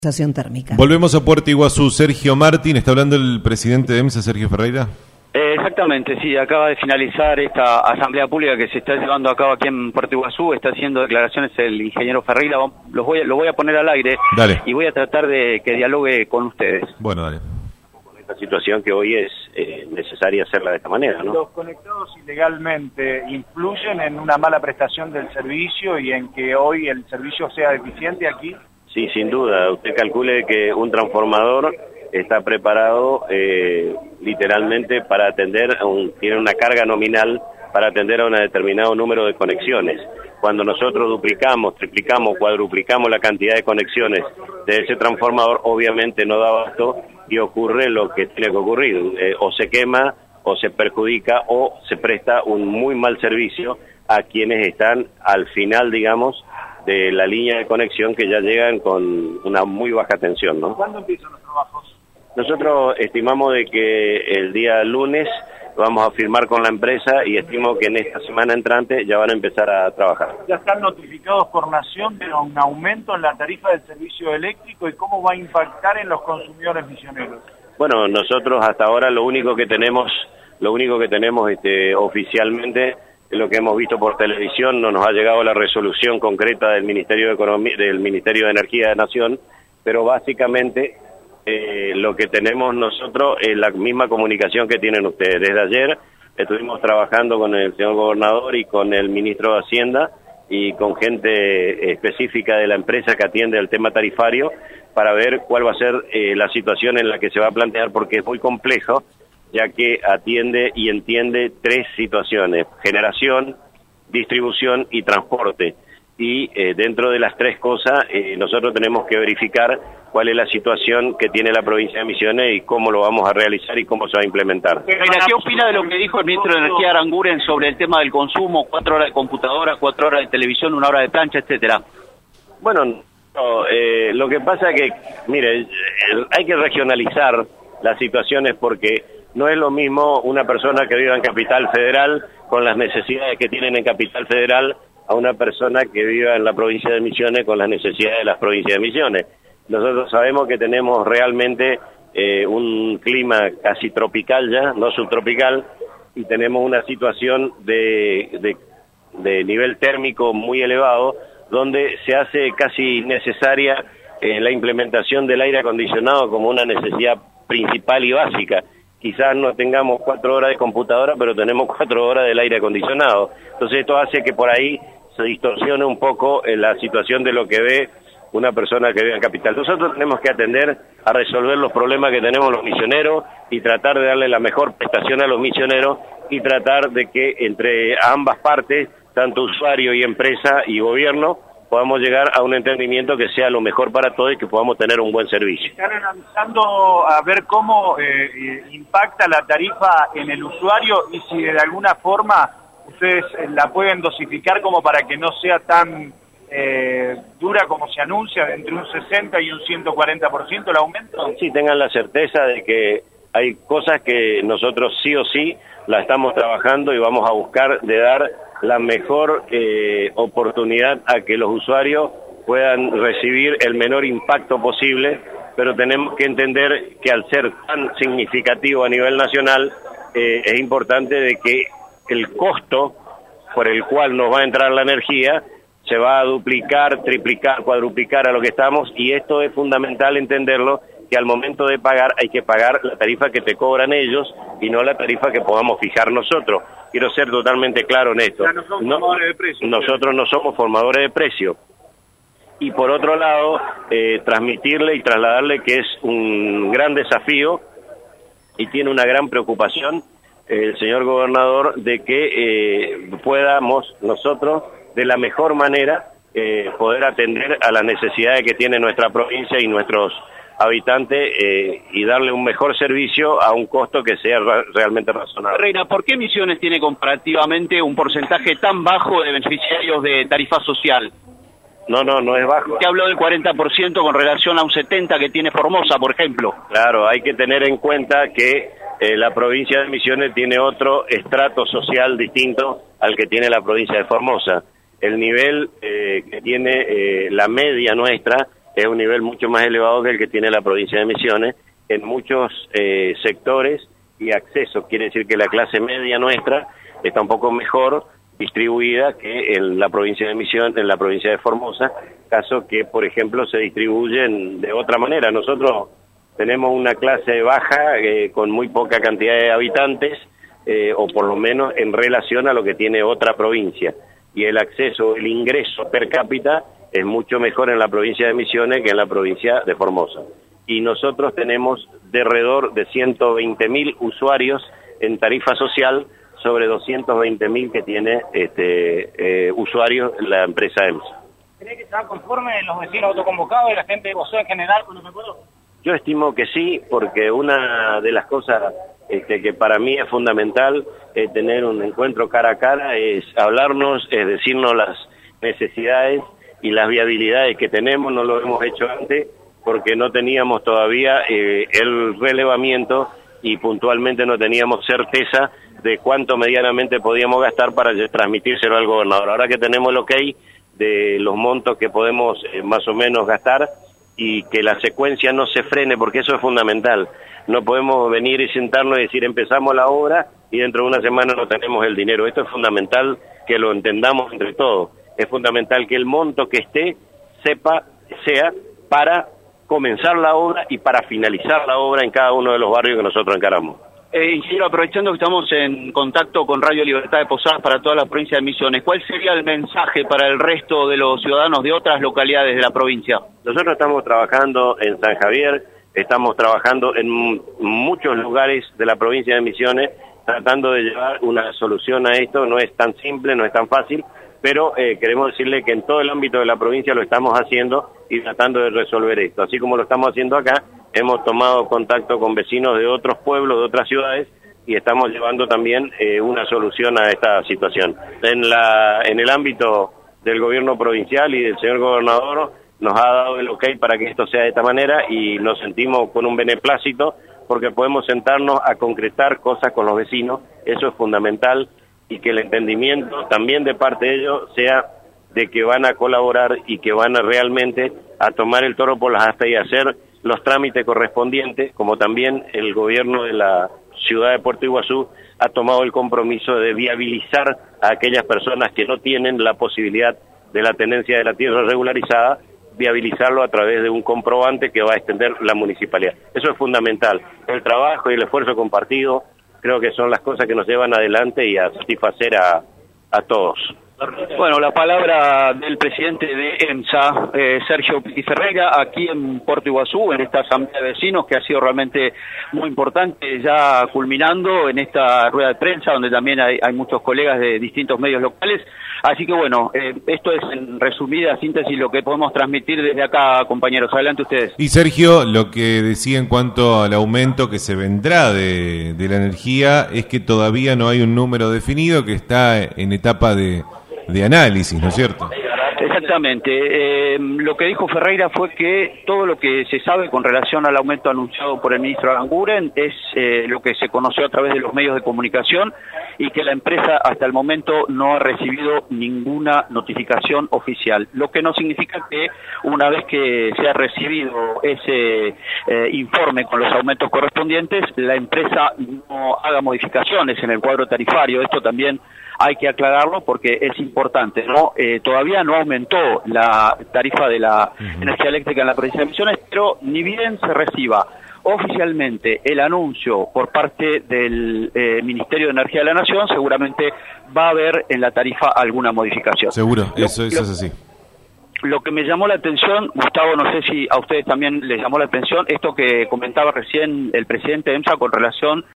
Sensación térmica. Volvemos a Puerto Iguazú. Sergio Martín, ¿está hablando el presidente de EMSA, Sergio Ferreira? Exactamente, sí, acaba de finalizar esta asamblea pública que se está llevando a cabo aquí en Puerto Iguazú. Está haciendo declaraciones el ingeniero Ferreira. Lo voy a poner al aire. Dale. Y voy a tratar de que dialogue con ustedes. Bueno, dale. Con esta situación que hoy es necesaria hacerla de esta manera, ¿no? ¿Los conectados ilegalmente influyen en una mala prestación del servicio y en que hoy el servicio sea deficiente aquí? Sí, sin duda. Usted calcule que un transformador está preparado literalmente para atender, tiene una carga nominal para atender a un determinado número de conexiones. Cuando nosotros duplicamos, triplicamos, cuadruplicamos la cantidad de conexiones de ese transformador, obviamente no da abasto y ocurre lo que tiene que ocurrir. O se quema, o se perjudica, o se presta un muy mal servicio a quienes están al final, digamos, de la línea de conexión, que ya llegan con una muy baja tensión, ¿no? ¿Cuándo empiezan los trabajos? Nosotros estimamos de que el día lunes vamos a firmar con la empresa y estimo que en esta semana entrante ya van a empezar a trabajar. ¿Ya están notificados por Nación de un aumento en la tarifa del servicio eléctrico y cómo va a impactar en los consumidores misioneros? Bueno, nosotros hasta ahora lo único que tenemos oficialmente, lo que hemos visto por televisión, no nos ha llegado la resolución concreta del Ministerio de Economía, del Ministerio de Energía de Nación, pero básicamente lo que tenemos nosotros es la misma comunicación que tienen ustedes. Desde ayer estuvimos trabajando con el señor gobernador y con el ministro de Hacienda y con gente específica de la empresa que atiende el tema tarifario para ver cuál va a ser la situación en la que se va a plantear, porque es muy complejo, ya que atiende y entiende tres situaciones: generación, distribución y transporte. Y dentro de las tres cosas nosotros tenemos que verificar cuál es la situación que tiene la provincia de Misiones y cómo lo vamos a realizar y cómo se va a implementar. ¿Qué opina de lo que dijo el ministro de Energía, Aranguren, sobre el tema del consumo? 4 horas de computadora, 4 horas de televisión, 1 hora de plancha, etcétera. Bueno, lo que pasa es que, mire, hay que regionalizar las situaciones, porque no es lo mismo una persona que viva en Capital Federal con las necesidades que tienen en Capital Federal a una persona que viva en la provincia de Misiones con las necesidades de las provincias de Misiones. Nosotros sabemos que tenemos realmente un clima casi tropical ya, no subtropical, y tenemos una situación de nivel térmico muy elevado, donde se hace casi necesaria la implementación del aire acondicionado como una necesidad principal y básica. Quizás no tengamos 4 horas de computadora, pero tenemos 4 horas del aire acondicionado. Entonces esto hace que por ahí se distorsione un poco la situación de lo que ve una persona que vive en Capital. Nosotros tenemos que atender a resolver los problemas que tenemos los misioneros y tratar de darle la mejor prestación a los misioneros y tratar de que entre ambas partes, tanto usuario y empresa y gobierno, podamos llegar a un entendimiento que sea lo mejor para todos y que podamos tener un buen servicio. ¿Están analizando a ver cómo impacta la tarifa en el usuario y si de alguna forma ustedes la pueden dosificar como para que no sea tan dura como se anuncia, entre un 60 y un 140% el aumento? Sí, tengan la certeza de que hay cosas que nosotros sí o sí la estamos trabajando y vamos a buscar de dar la mejor oportunidad a que los usuarios puedan recibir el menor impacto posible, pero tenemos que entender que al ser tan significativo a nivel nacional, es importante de que el costo por el cual nos va a entrar la energía se va a duplicar, triplicar, cuadruplicar a lo que estamos, y esto es fundamental entenderlo, que al momento de pagar hay que pagar la tarifa que te cobran ellos y no la tarifa que podamos fijar nosotros. Quiero ser totalmente claro en esto. Nosotros no somos formadores de precio. Y por otro lado, transmitirle y trasladarle que es un gran desafío y tiene una gran preocupación el señor gobernador de que podamos nosotros de la mejor manera poder atender a las necesidades que tiene nuestra provincia y nuestros habitantes y darle un mejor servicio a un costo que sea realmente razonable. Reina, ¿por qué Misiones tiene comparativamente un porcentaje tan bajo de beneficiarios de tarifa social? No es bajo. Usted habló del 40% con relación a un 70% que tiene Formosa, por ejemplo. Claro, hay que tener en cuenta que la provincia de Misiones tiene otro estrato social distinto al que tiene la provincia de Formosa. El nivel que tiene la media nuestra es un nivel mucho más elevado que el que tiene la provincia de Misiones en muchos sectores y accesos. Quiere decir que la clase media nuestra está un poco mejor distribuida que en la provincia de Misiones, en la provincia de Formosa, caso que, por ejemplo, se distribuyen de otra manera. Nosotros tenemos una clase baja con muy poca cantidad de habitantes, o por lo menos en relación a lo que tiene otra provincia. Y el acceso, el ingreso per cápita es mucho mejor en la provincia de Misiones que en la provincia de Formosa. Y nosotros tenemos de alrededor de 120.000 usuarios en tarifa social sobre 220.000 que tiene usuarios la empresa EMSA. ¿Cree que está conforme los vecinos autoconvocados y la gente de Bosó en general con los acuerdos? Yo estimo que sí, porque una de las cosas que para mí es fundamental tener un encuentro cara a cara, es hablarnos, es decirnos las necesidades y las viabilidades que tenemos. No lo hemos hecho antes porque no teníamos todavía el relevamiento y puntualmente no teníamos certeza de cuánto medianamente podíamos gastar para transmitírselo al gobernador. Ahora que tenemos el ok de los montos que podemos más o menos gastar y que la secuencia no se frene, porque eso es fundamental. No podemos venir y sentarnos y decir empezamos la obra y dentro de una semana no tenemos el dinero. Esto es fundamental que lo entendamos entre todos. Es fundamental que el monto que esté sea para comenzar la obra y para finalizar la obra en cada uno de los barrios que nosotros encaramos. Ingeniero, aprovechando que estamos en contacto con Radio Libertad de Posadas para toda la provincia de Misiones, ¿cuál sería el mensaje para el resto de los ciudadanos de otras localidades de la provincia? Nosotros estamos trabajando en San Javier, estamos trabajando en muchos lugares de la provincia de Misiones, tratando de llevar una solución a esto. No es tan simple, no es tan fácil, pero queremos decirle que en todo el ámbito de la provincia lo estamos haciendo y tratando de resolver esto. Así como lo estamos haciendo acá, hemos tomado contacto con vecinos de otros pueblos, de otras ciudades, y estamos llevando también una solución a esta situación. En el ámbito del gobierno provincial y del señor gobernador nos ha dado el ok para que esto sea de esta manera y nos sentimos con un beneplácito porque podemos sentarnos a concretar cosas con los vecinos. Eso es fundamental, y que el entendimiento también de parte de ellos sea de que van a colaborar y que van a realmente a tomar el toro por las astas y hacer los trámites correspondientes, como también el gobierno de la ciudad de Puerto Iguazú ha tomado el compromiso de viabilizar a aquellas personas que no tienen la posibilidad de la tenencia de la tierra regularizada, viabilizarlo a través de un comprobante que va a extender la municipalidad. Eso es fundamental. El trabajo y el esfuerzo compartido creo que son las cosas que nos llevan adelante y a satisfacer a todos. Bueno, la palabra del presidente de EMSA, Sergio Pitti Ferreira, aquí en Puerto Iguazú, en esta asamblea de vecinos que ha sido realmente muy importante, ya culminando en esta rueda de prensa, donde también hay muchos colegas de distintos medios locales. Así que bueno, esto es en resumida síntesis lo que podemos transmitir desde acá, compañeros. Adelante ustedes. Y Sergio, lo que decía en cuanto al aumento que se vendrá de la energía es que todavía no hay un número definido, que está en etapa de análisis, ¿no es cierto? Exactamente. Lo que dijo Ferreira fue que todo lo que se sabe con relación al aumento anunciado por el ministro Aranguren es lo que se conoció a través de los medios de comunicación y que la empresa hasta el momento no ha recibido ninguna notificación oficial, lo que no significa que una vez que se ha recibido ese informe con los aumentos correspondientes, la empresa no haga modificaciones en el cuadro tarifario. Esto también hay que aclararlo porque es importante, ¿no? Todavía no aumentó la tarifa de la energía eléctrica en la provincia de Misiones, pero ni bien se reciba oficialmente el anuncio por parte del Ministerio de Energía de la Nación, seguramente va a haber en la tarifa alguna modificación. Seguro, eso es así. Lo que me llamó la atención, Gustavo, no sé si a ustedes también les llamó la atención, esto que comentaba recién el presidente de EMSA con relación